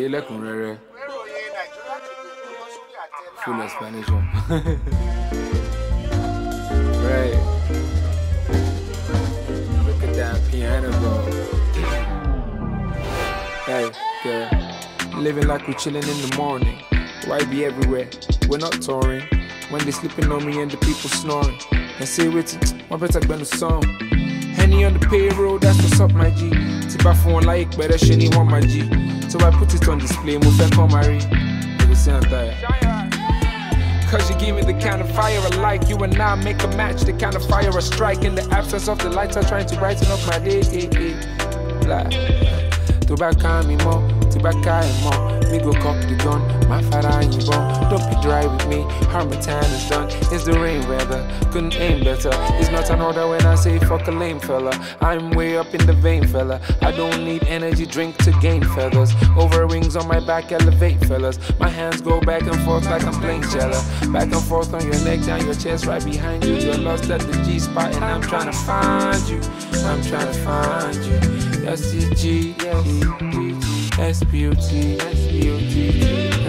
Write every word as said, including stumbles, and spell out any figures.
ṣàlàyé lẹ́kùnrẹ́rẹ́. Full explanation. Right. Look at that piano go. Hey, girl. Living like we're chilling in the morning. Why be everywhere? We're not touring. When they sleeping on me and the people snoring. And say wait, my better been the song. Henny on the payroll, that's what's up, my G. Tip I phone like better shiny want my G. So I put it on display, move and come marry. You will see I'm tired. Cause you give me the kind of fire I like. You and I make a match, the kind of fire I strike. In the absence of the lights, I'm trying to brighten up my day. Blah. Tobacco me more, tobacco more. Me go cop the gun, my father and you born. Don't be dry with me, Harmattan is done. It's the rain weather, couldn't aim better. It's not an order when I say fuck a lame fella. I'm way up in the vein fella. I don't need energy drink to gain feathers. Over wings on my back elevate fellas. My hands go back and forth like I'm playing cello. Back and forth on your neck, down your chest, right behind you. You're lost at the G spot and I'm trying to find you. I'm trying to find you. S T G, S P U T, S P U T.